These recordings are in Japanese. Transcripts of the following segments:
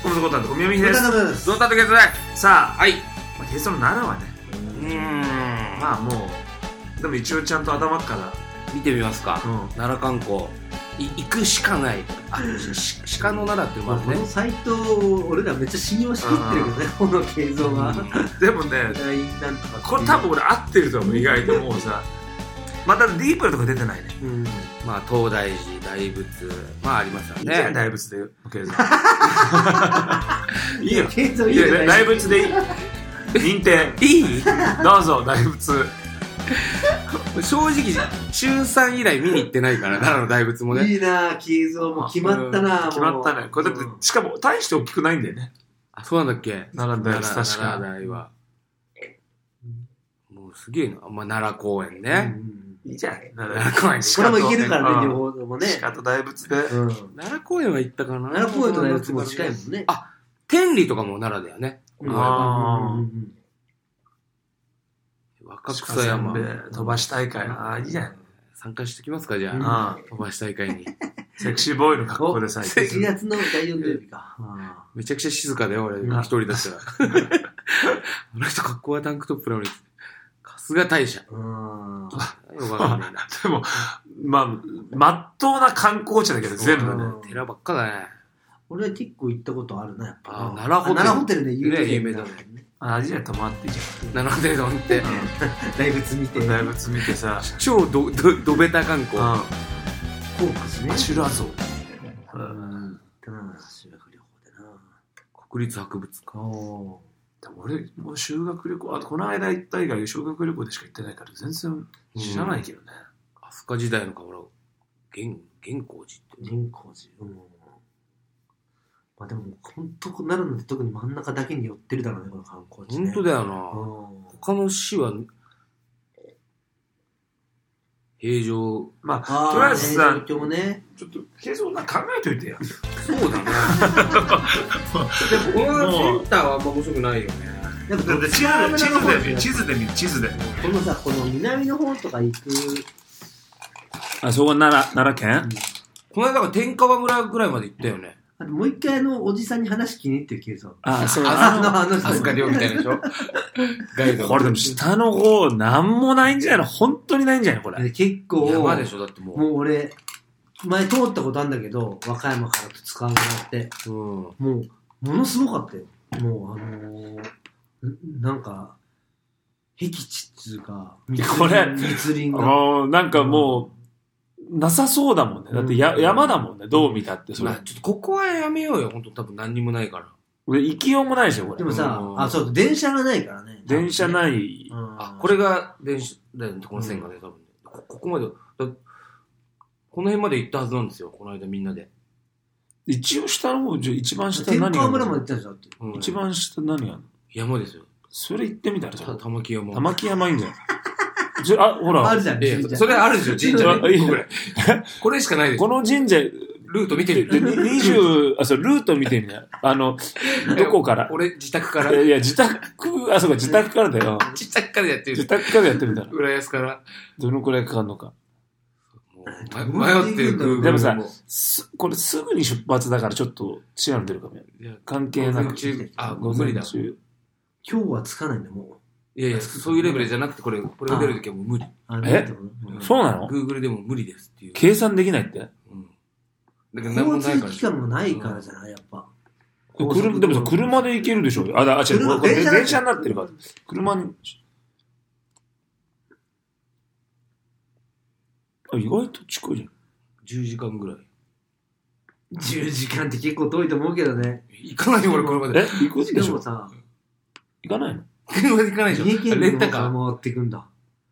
このことなんで、おみやみです。 どうだったけどね。 さあ、 はい。 ゲストの奈良はね、まあもう、でも一応ちゃんと頭から見てみますか。奈良観光。行くしかない。鹿の奈良っていうのもあるね。 このサイトを俺らめっちゃ信用しきってるけどね、この映像が。 でもね、これ多分俺合ってると思う、意外ともうさ。またディープなとこ出てないね。 まあ東大寺、大仏、まあありますよね。 いいじゃん、大仏で経済。いいよ。 経済いいよ。 大仏でいい。認定。 いい？ どうぞ、大仏。 正直、中3以来見に行ってないから、奈良の大仏もね。 いいなぁ、映像も決まったなぁ。 決まったね。これだって、しかも大して大きくないんだよね。 あ、そうなんだっけ？ 奈良の大仏、確か。 奈良大は。もうすげえな。まあ、奈良公園ね。 いいじゃん。 奈良公園。 これも行けるからね、両方ともね。 鹿と大仏で。 奈良公園は行ったかな。 奈良公園と大仏も近いもんね。 あ、天理とかも奈良だよね。若草山飛ばし大会。ああ、いいじゃん。 参加してきますか、じゃあ。飛ばし大会に。 セクシーボーイの格好でさ、 4月の第4土曜日か。 めちゃくちゃ静かだよ、俺。一人だったら。あの人格好はタンクトップなのに。春日大社。 でも、まっとうな観光地だけど、全部ね。 寺ばっかだね。 俺は結構行ったことあるな、やっぱ。 奈良ホテルね、有名だね。 あ、じゃあ泊まっていいじゃん。 奈良ホテル泊まって。 大仏見て。 大仏見てさ。 超どべた観光。 コークスね。 修羅像。 修学旅行でな。 国立博物館。 俺、もう修学旅行、あとこの間行った以外、修学旅行でしか行ってないから、全然知らないけどね。 飛鳥時代の河原、玄光寺って。 玄光寺。まあでも、本当なるので特に真ん中だけに寄ってるだろうね、この観光地、ね。 本当だよな。他の市は、平常。 まあ、とりあえずさ、 ちょっと、経済な考えといてよ。 そうだね。でも、このセンターはあんま面白くないよね。 だって地図で見る。 このさ、この南の方とか行く。 あ、そこは奈良県？ この間が天川村ぐらいまで行ったよね。 もう一回おじさんに話気に入ってるケースは。 あ、そう飛鳥寮みたいなでしょ。ガイド。 これでも下の方、なんもないんじゃないの？本当にないんじゃないのこれ。 結構。 山でしょだってもう。 もう俺、前通ったことあるんだけど、和歌山から使うのって。もう、ものすごかったよ。もうなんか、僻地っていうか、密林が。 なんかもう、なさそうだもんね。だって山だもんね。どう見たってそれ。 ちょっとここはやめようよ。本当多分何にもないから。 俺行きようもないでしょこれ。 でもさ、そう電車がないからね。 電車ない。 これが電車だよね。この線がね多分ね。ここまでこの辺まで行ったはずなんですよ。この間みんなで。 一応下の方一番下何が？ 天川村まで行ったんじゃんって。 一番下何があるの？ 山ですよ。 それ行ってみたら玉木山。 玉木山いいんじゃん。あ、ほら。 あるじゃん。 それあるでしょ、神社。これしかないでしょ。 この神社、 ルート見てみる。 ルート見てみな。どこから？ 俺、自宅から。 いや、自宅からだよ。 自宅からやってる。 自宅からやってみたら。 浦安から。 どのくらいかかるのか。 迷ってる。 でもさ、これすぐに出発だからちょっと違うの出るかも。関係なく。 午前中。 今日はつかないんだ、もう。 いやいや、そういうレベルじゃなくて、これが出るときはもう無理。 そうなの？ Google でも無理ですっていう。 計算できないって？ だけど何もないから。 交通機関もないからじゃない、やっぱ。 でもさ、車で行けるでしょ。違う。電車になってるから。車に。意外と近いじゃん。 10時間ぐらい。 10時間って結構遠いと思うけどね。 行かないよ、俺、車で。 行くでしょ。 でもさ、 行かないの？ 車で行かないでしょ。レンタカー。 回っていくんだ。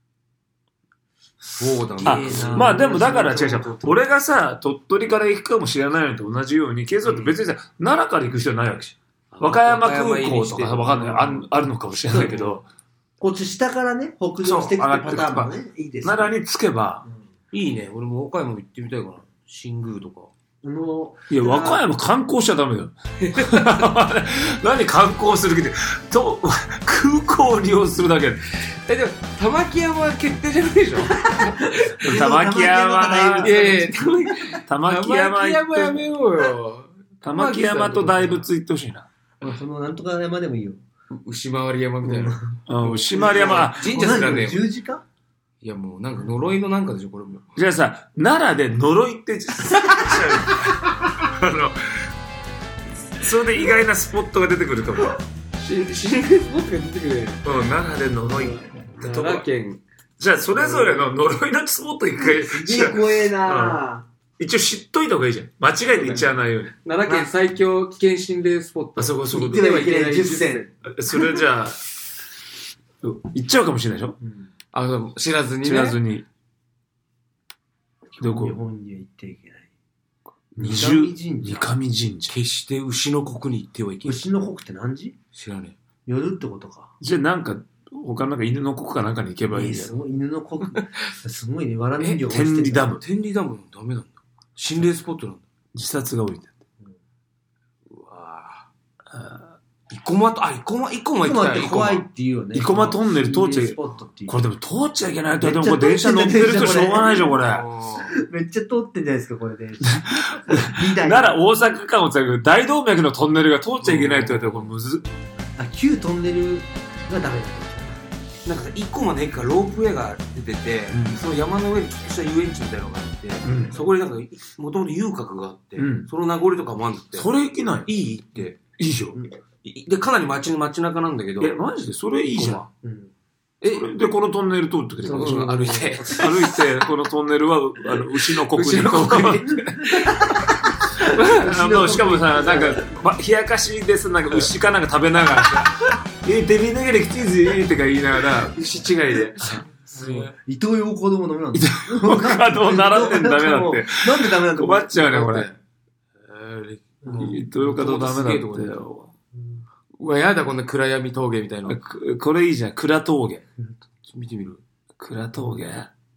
そうだね。 まあでもだから違う。俺がさ、鳥取から行くかもしれないのと同じように、ケイゾって別にさ、奈良から行く必要ないわけじゃん。和歌山空港とかわかんない。あるのかもしれないけど。 こっち下からね、北上していくパターンもね、いいですね。 奈良に着けば。 いいね。俺も和歌山行ってみたいかな。新宮とか。 いや、和歌山観光しちゃダメだよ。何観光する気で、空港を利用するだけで。 でも、玉木山は決定じゃないでしょ。 玉木山、 いやいや、 玉木山やめようよ。 玉木山と大仏行ってほしいな。 そのなんとか山でもいいよ。 牛回り山みたいな。 牛回り山、 神社すらね。 十字架？ いやもうなんか呪いのなんかでしょ、これも。 じゃあさ、奈良で呪いってそれで意外なスポットが出てくると思う。 心霊スポットが出てくる。 奈良で呪い。 奈良県。 じゃあそれぞれの呪いのスポット一回。 怖えな一応知っといた方がいいじゃん。間違えて言っちゃわないように。 奈良県最強危険心霊スポット。 あそこそこで。行ってはいけない10選。 それじゃあ、行っちゃうかもしれないでしょ。 知らずにね。 知らずに。どこ？ 日本には行ってはいけない。 二上神社。 決して牛の国に行ってはいけない。 牛の国って何時？ 知らねえ。 夜ってことか。 じゃあなんか、他なんか犬の国かなんかに行けばいいんだよ。 すごい、犬の国。すごいね、わら人形が天理ダム。 天理ダムダメなんだ。心霊スポットなんだ。 自殺が多いんだ。 うわぁ。生駒行きたい。 怖いって言うよね。 生駒トンネル通っちゃいけない。これでも通っちゃいけないと。でもこれ電車乗ってる人しょうがないじゃん、これ。 めっちゃ通ってんじゃないですか、これ電車。 なら大阪間をつなぐ大動脈のトンネルが通っちゃいけないって言われたらこれむずっ。 旧トンネルがダメだ。 なんかさ、1個まで駅からロープウェイが出てて、その山の上にちょっとした遊園地みたいなのがあって、そこになんか、もともと遊郭があって、その名残とかもあるんだって。 それいけない？ いいって。 いいよ。 で、かなり街中なんだけど。 マジでそれいいじゃん。で、このトンネル通ってくれる。 歩いて、 このトンネルは、牛の国に。しかもさ、なんか、冷やかしです、なんか牛かなんか食べながらさ、デビながらきついぜとか言いながら、牛違いで。 伊東洋子供ダメなんだ。 他の習ってんダメだって。 なんでダメなんだ困っちゃうね、これ。伊東洋華堂ダメだってよ。 うわ、やだ、こんな暗闇峠みたいな。 これいいじゃん、暗峠。 見てみる？ 暗峠。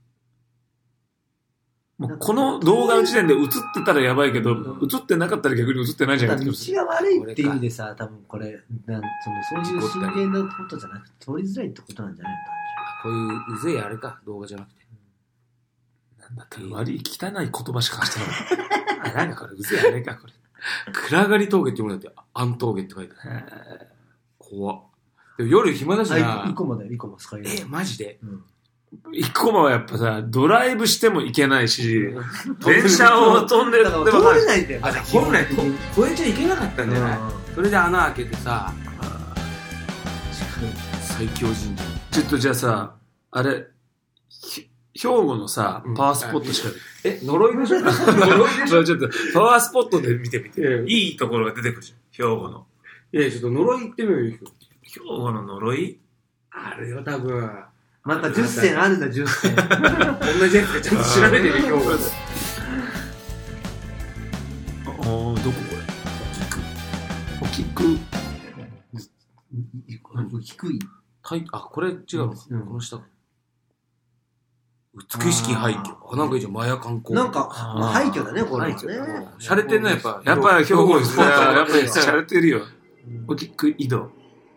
もうこの動画の時点で映ってたらやばいけど、映ってなかったら逆に映ってないじゃないですか。 道が悪いって意味でさ、多分これ、そういう真剣なことじゃなくて、通りづらいってことなんじゃないの？ こういううぜえあれか、動画じゃなくて。 なんだって悪い汚い言葉しかしてない。なんかこれうぜえあれか、これ。 暗がり峠って言うんだって、暗峠って書いてある。怖っ。でも夜暇だしな。 生駒だよ、生駒スカイライン。 マジで？ 生駒はやっぱさ、ドライブしても行けないし、電車を飛んでるって通れないんだよ。 本来、越えちゃいけなかったんじゃない？それで穴開けてさ、最強神社。 ちょっとじゃあさ、あれ、兵庫のさ、パワースポットしか呪いでしょ？ ちょっと、パワースポットで見てみて。いいところが出てくるじゃん、兵庫の。 いや、ちょっと呪い行ってみようよ。 兵庫の呪いあるよ、多分。 また10選あるんだ、10選。 同じやつかちゃんと調べてる、兵庫で。 どここれ？ 低い。 これ違うの？この下。美しき廃墟。なんかいいじゃん、マヤ観光。 なんか、廃墟だね、これ。 洒落てんな、やっぱ。 やっぱ兵庫ですね。やっぱり洒落てるよ。おきく移動。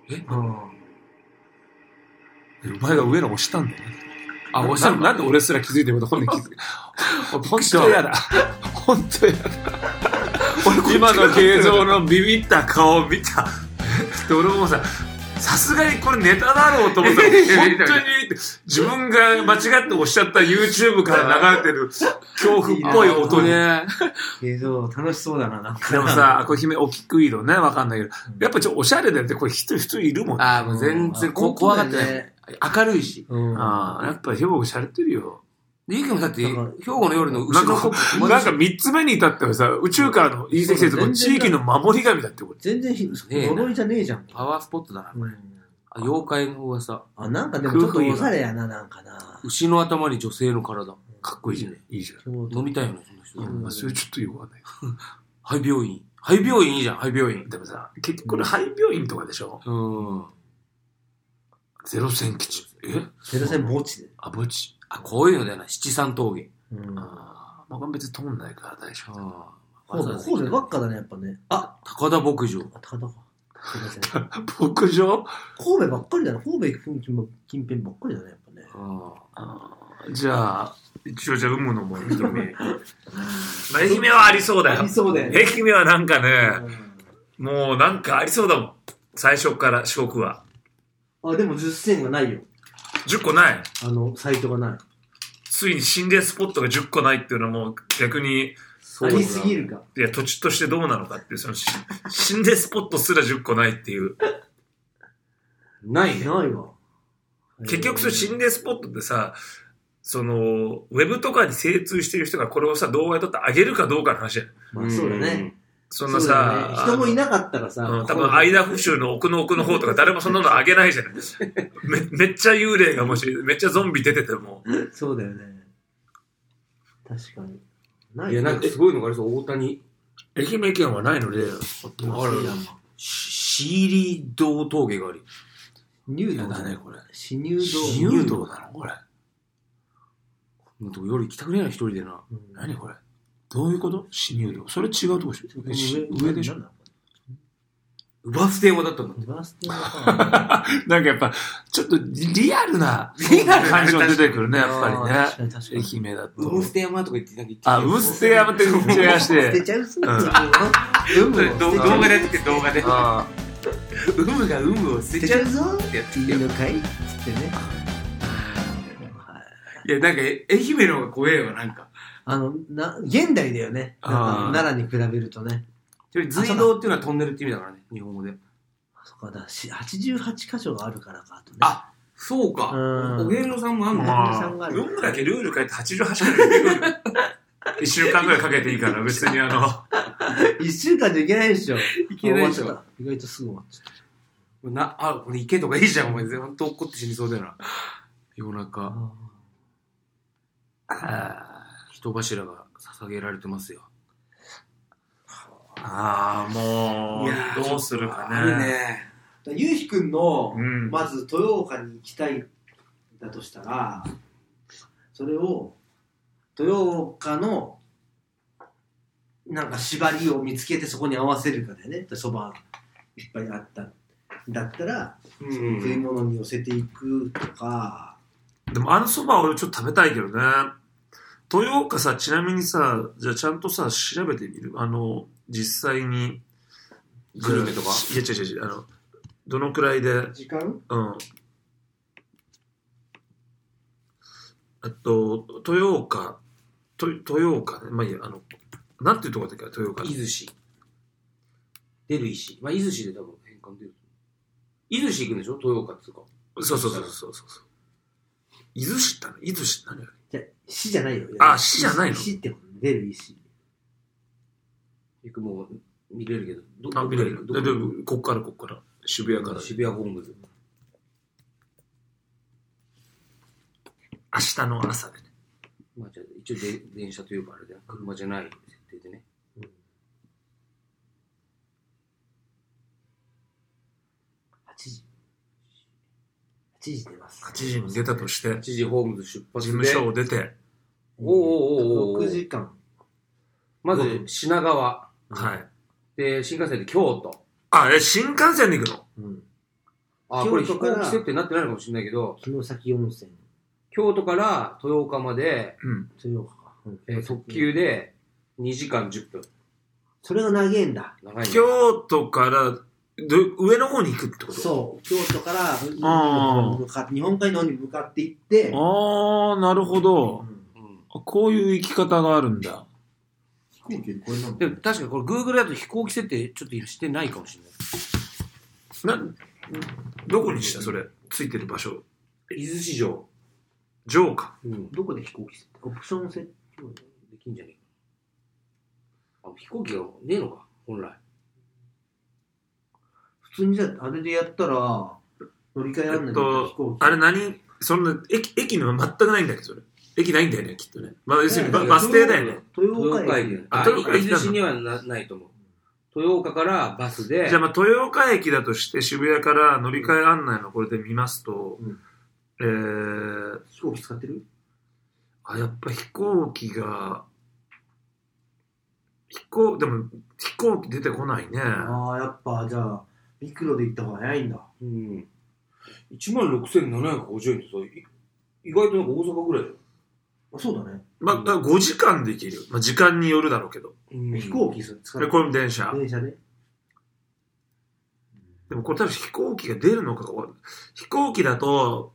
お前が上の押したんだよね。押したの？なんで俺すら気づいてること本人気づいてる。本当やだ。本当やだ。今の形状のビビった顔を見た。俺もさ、さすがにこれネタだろうと思ったら、本当に自分が間違って押しちゃった YouTube から流れてる恐怖っぽい音ね。 楽しそうだな、なんか。 でもさ、これ姫、大きくいろね、わかんないけど、やっぱちょっとおしゃれだよって、これ人いるもんね。 もう全然怖がってない。明るいし。 やっぱ兵庫しゃれてるよ。 いいけどだって、兵庫の夜の牛の国なんか3つ目に至ってはさ、宇宙からの隕石説の地域の守り神だってこれ。 全然呪いじゃねえじゃん。 パワースポットだな、これ。妖怪の噂。 なんかでもちょっとおしゃれやな、なんかな。 牛の頭に女性の体。 かっこいいじゃん。いいじゃん。 飲みたいよね、その人。それちょっとよくわかんない。 廃病院。廃病院いいじゃん、廃病院。 でもさ、結局これ廃病院とかでしょ？ゼロ戦基地。 ゼロ戦墓地で。 墓地。 こういうのだよな、七三峠。 まあ別に通んないから大丈夫。神戸ばっかだね、やっぱね。 高田牧場。 高田か。 牧場？ 神戸ばっかりだね。神戸近辺ばっかりだね、やっぱね。 じゃあ一応有無のも認め愛媛はありそうだよ。 ありそうだよね。 愛媛はなんかね、もうなんかありそうだもん。最初から四国は。 あ、でも10選がないよ。 10個ない。 サイトがない。 ついに心霊スポットが10個ないっていうのはもう逆に。 ありすぎるか。 いや、土地としてどうなのかっていう、その心霊スポットすら10個ないっていう。 ないね。 ないわ。 結局その心霊スポットってさ、その、ウェブとかに精通してる人がこれをさ、動画で撮ってあげるかどうかの話だよ。 まあそうだね。 そんなさ、 ね、人もいなかったらさ、 多分アイダホ州の奥の奥の方とか誰もそんなのあげないじゃない。めっちゃ幽霊がもし、めっちゃゾンビ出てても。 そうだよね。確かに。 いや、なんかすごいのがありそう、大谷。 愛媛県はないので、ある。 シーリー道峠があり。 入道だね、これ。 死入道。 死入道なのこれ。 夜行きたくねえな、一人でな。 何これどういうこと死入道。それ違うとこでしょ上でしょウバステ山だったんだ。 ウバステ山なんかやっぱ、ちょっとリアルな感じが出てくるね、やっぱりね。愛媛だと。 ウブステ山とか言って、 ウブステ山って言っちゃいまして。 捨てちゃうす動画でやって動画で。ウムがウムを捨てちゃうぞってやっていいのかいつってね。 いや、なんか、愛媛の方が怖えわ、なんか。 現代だよね。奈良に比べるとね。 随道っていうのはトンネルって意味だからね、日本語で。 そこだ、88箇所があるからか、あとね。 あ、そうか。お遍路さんもあんの運だけルール変えて88回で1週間ぐらいかけていいから別に 1週間じゃいけないでしょ。 いけないでしょ。 意外とすぐ終わっちゃった。これ池とかいいじゃん、お前。ほんと怒って死にそうだよな。夜中。人柱が捧げられてますよ。 もう、どうするかね。 いいね。 ゆうひくんの、まず豊岡に行きたいんだとしたら、それを、豊岡の、なんか縛りを見つけてそこに合わせるかだよね。そばいっぱいあったんだったら、食い物に寄せていくとか。 でもそば俺ちょっと食べたいけどね。豊岡さ、ちなみにさ、じゃあちゃんとさ、調べてみる？実際に。 グルメとか？ いや、違う。どのくらいで。 時間？ 豊岡ね。まあいいや、なんていうとこだっけ、豊岡。 伊豆市。出る石。まあ、伊豆市で多分変換出る。伊豆市行くんでしょ？豊岡っていうか。 そう。伊豆市って伊豆市って何あれ？ じゃ市じゃないよ。 市じゃないの？ 市ってこと出る石。 行くもう見れるけど。見れる。でも、こっから。渋谷から。 渋谷本部。 明日の朝でね。 まあじゃあ一応電車というかあれで車じゃない設定でね。 8時出ます。 8時に出たとして、 8時ホームズ出発で。 事務所を出て。 6時間。 まず品川。 はい。 で、新幹線で京都。 新幹線で行くの？ これ飛行機設定になってないのかもしれないけど、 城崎温泉。 京都から豊岡まで、 豊岡か。 特急で2時間10分。 それが長いんだ。 京都から上の方に行くってこと？ そう。京都から日本海の方に向かって行って。 なるほど。こういう行き方があるんだ。 飛行機でこれなんだ。 でも確かにこれ Google だと飛行機設定ちょっとしてないかもしれない。 どこにしたそれ？ついてる場所。 伊豆市場。 城か。 どこで飛行機設定？オプション設定できんじゃねえか。飛行機がねえのか本来。 普通にじゃあれでやったら乗り換えあんない飛行機。 あれそんな駅には全くないんだっけそれ。駅ないんだよねきっとね。まあ要するにバス停だよね。 豊岡駅。 伊豆市にはないと思う。豊岡からバスで。 じゃあ豊岡駅だとして渋谷から乗り換え案内のこれで見ますと、 飛行機使ってる？ やっぱ飛行機がでも飛行機出てこないね。 やっぱじゃあ陸路で行った方が早いんだ。 16,750円ってさ、意外となんか大阪ぐらいだよ。 そうだね。 まあ、5時間で行けるよ。まあ、時間によるだろうけど。 飛行機使う。これも電車。 電車で。 でもこれ多分飛行機が出るのか飛行機だと、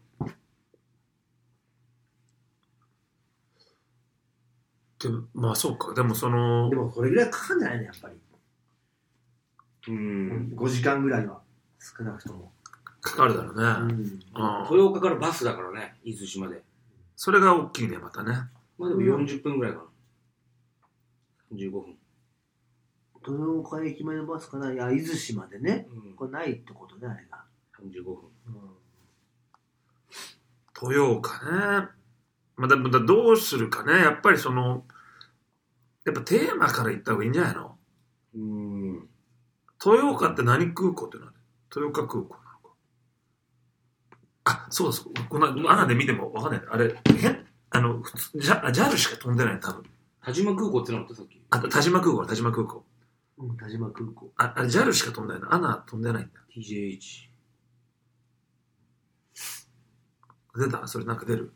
でもまあそうか。でもでもこれぐらいかかるんじゃないのやっぱり。5時間ぐらいは少なくとも。 かかるだろうね。 豊岡からバスだからね、伊豆島で。 それが大きいね、またね。 まあでも40分ぐらいかな。15分。 豊岡駅前のバスかな。いや、伊豆島でね。これないってことね、あれが。 35分。 豊岡ね。まあ、だどうするかね。やっぱりやっぱテーマから言った方がいいんじゃないの？豊岡って何空港ってのは豊岡空港なのか。あ、そうです。このアナで見てもわかんない。あれ、普通、JAL しか飛んでない、多分。 田島空港ってなかったさっき。 田島空港。 田島空港。 あれ JAL しか飛んでないの。アナ飛んでないんだ。 TJH。 出た？それなんか出る？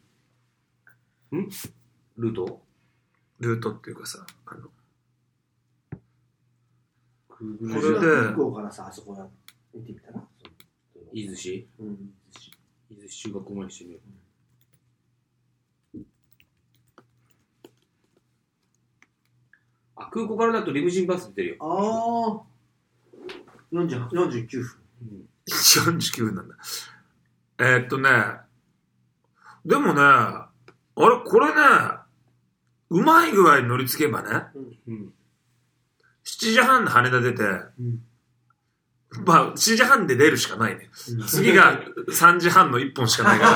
ルートっていうかさ、 これで空港からさ、あそこ見てみたら伊豆市？伊豆中学校までしてみよう。空港からだとリムジンバス出てるよ。 49分。 49分なんだ。でもね、これね、うまい具合に乗り継げばね、7時半で羽田出て、まあ、7時半で出るしかないね。次が3時半の1本しかないから、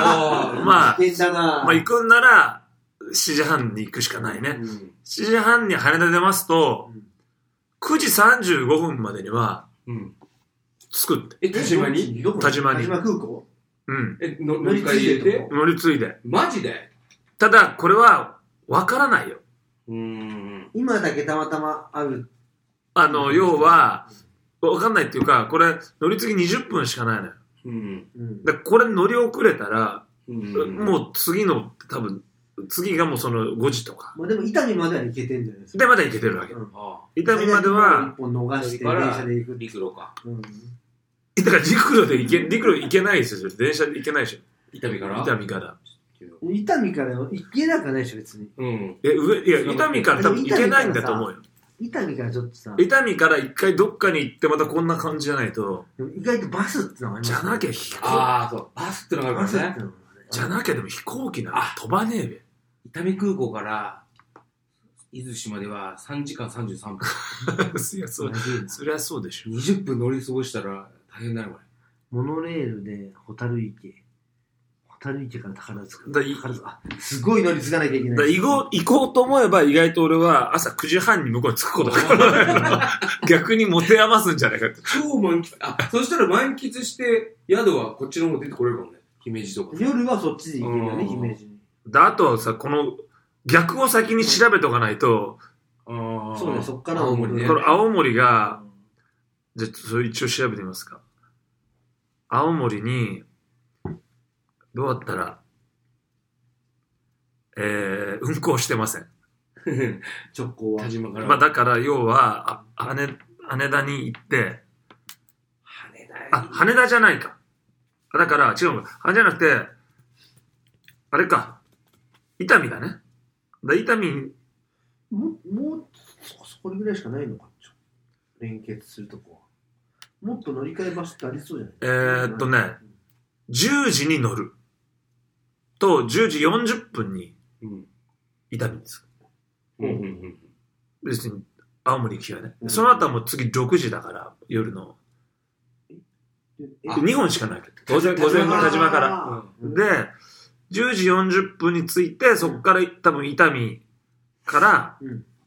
まあ、行くんなら、7時半に行くしかないね。7時半に羽田出ますと、9時35分までには、着くって。 田島に田島空港？ 乗り継いで？ 乗り継いで。 マジで？ ただ、これは、わからないよ。 今だけたまたまある。 要は、わかんないっていうか、これ、乗り継ぎ20分しかないのよ。これ乗り遅れたら、もう次の、多分、次がもうその5時とか。 まあでも、伊丹までは行けてんじゃないですか。 で、まだ行けてるわけ。伊丹までは、 一本逃して、電車で行く。 陸路か。 だから陸路行けないですよ。電車で行けないでしょ。 伊丹から伊丹から行けなくはないでしょ、別に。 いや、伊丹から多分行けないんだと思うよ。 伊丹からちょっとさ。 伊丹から一回どっかに行ってまたこんな感じじゃないと。 意外とバスってのがありますね。 じゃなきゃ飛行機。 そう。バスってのがあるからね。 じゃなきゃでも飛行機なら飛ばねえべ。 伊丹空港から伊豆島では3時間33分。 いや、そりゃそうでしょ。 20分乗り過ごしたら大変だよ、これ。 モノレールでホタル池から宝塚。すごい乗り継がなきゃいけない。 行こうと思えば意外と俺は朝9時半に向こうに着くことが逆に持て余すんじゃないかって。 超満喫。そしたら満喫して宿はこっちの方出てこれるかもね。姫路とか。 夜はそっちで行けるよね、姫路に。 あとはさ、この逆を先に調べとかないと、 そうね、そっから青森ね。 これ青森が、じゃあそれ一応調べてみますか。青森に、どうやったら、運行してません。 直行は。 田島から。 まあだから要は、羽田に行って、羽田じゃないか。だから違うの。羽田じゃなくて、あれか。伊丹だね。伊丹もう、それぐらいしかないのか。連結するとこは。もっと乗り換え場所ってありそうじゃないね、10時に乗る。と、10時40分に、伊丹です。別に、青森行きはね。その後はもう次6時だから、夜の。2本しかないけど。午前の田島から。で、10時40分に着いて、そこから多分伊丹から、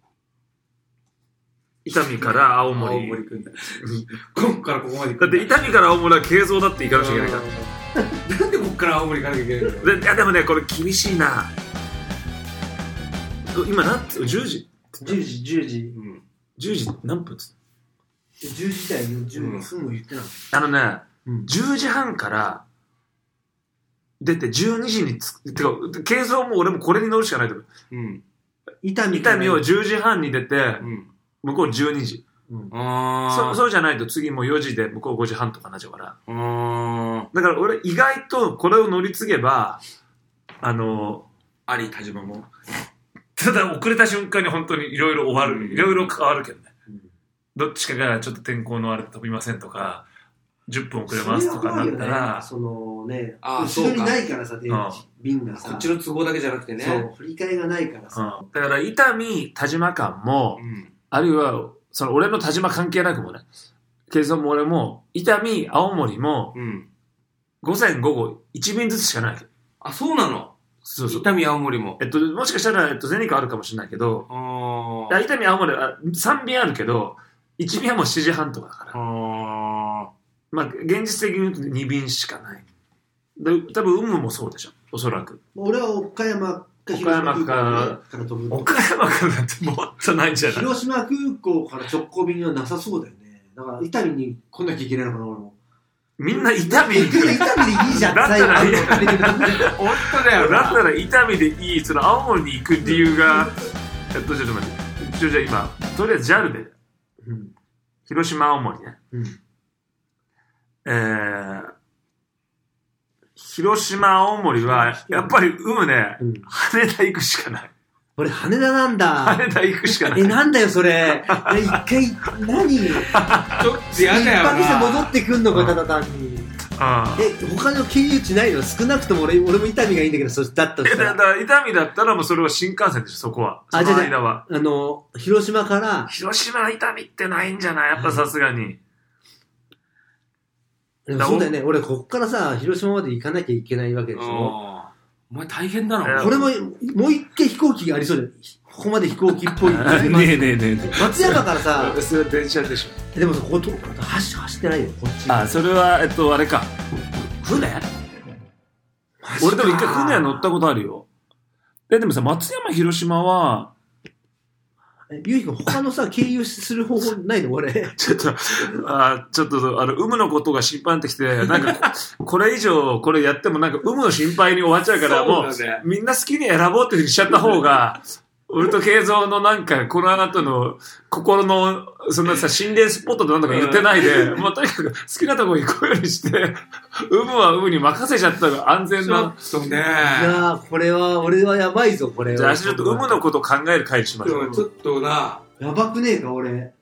伊丹から青森に。 ここからここまで行く。 だって伊丹から青森は軽装だって行かなきゃいけないから。 なんでこっから青森行かなきゃいけないの？ いやでもね、これ厳しいな。今何つ ?10 時 ?10時。 10時何分つ ?10時台の10分も言ってなかった。 10時半から出て12時にてか、軽装も俺もこれに乗るしかないと思う。 うん。 伊丹を10時半に出て、向こう12時。そうじゃないと次もう4時で向こう5時半とかなっちゃうから。だから俺意外とこれを乗り継げば、田島も。ただ遅れた瞬間に本当にいろいろ終わる。いろいろ変わるけどね。どっちかがちょっと天候のあれ飛びませんとか、10分遅れますとかなったら。 そのね、後ろにないからさ、便がさ。 こっちの都合だけじゃなくてね。 そう、振り替えがないからさ。 だから伊丹、田島間も、あるいは、俺の田島関係なくもね、軽装も俺も、伊丹、青森も、午前午後1便ずつしかない。 あ、そうなの？ そうそう。 伊丹、青森も。 もしかしたら、ゼニカあるかもしれないけど、伊丹、青森は3便あるけど、1便はもう7時半とかだから。まあ、現実的に言うと2便しかない。多分、有無もそうでしょ、おそらく。 俺は岡山か広島から飛ぶ。岡山からだってもっとないんじゃない？ 広島空港から直行便はなさそうだよね。だから、伊丹に来なきゃいけないのかな、俺も。 みんな伊丹行く。伊丹でいいじゃん。 だったら、本当だよ。だったら伊丹でいい。青森に行く理由が、ちょっと待って。じゃあ今、とりあえず JAL で、広島、青森ね。広島、青森は、やっぱり有無ね、羽田行くしかない。 俺、羽田なんだ。 羽田行くしかない。 なんだよ、それ。一回、何？ちょっとやだよな。 一泊して戻ってくんのか、ただ単に。他の経由地ないの？少なくとも俺も伊丹がいいんだけど、だったら。 だから伊丹だったらもうそれは新幹線でしょ、そこは。その間は。 広島から。 広島、伊丹ってないんじゃない？やっぱさすがに。 そうだよね。俺、こっからさ、広島まで行かなきゃいけないわけでしょ。 お前大変だな。 これも、もう一回飛行機がありそうだよ。ここまで飛行機っぽい。ねえ。 松山からさ、 それは電車でしょ。 でもここ走ってないよ、こっち。 それは、あれか。船？俺でも一回船は乗ったことあるよ。でもさ、松山、広島は、 ゆうひくん、他のさ、経由する方法ないの？俺。 ちょっと、有無のことが心配になってきて、なんか、これ以上、これやってもなんか、有無の心配に終わっちゃうから、もう、みんな好きに選ぼうってしちゃった方が、俺と慶三のなんか、このあなたの心の、そんなさ、心霊スポットとなんとか言ってないで、もうとにかく好きなとこ行こうようにして、有無は有無に任せちゃったら安全な。 そうね。 いやー、これは、俺はやばいぞ、これは。 じゃあ、ちょっと有無のことを考える会にしましょう。 ちょっとな。 やばくねえか、俺。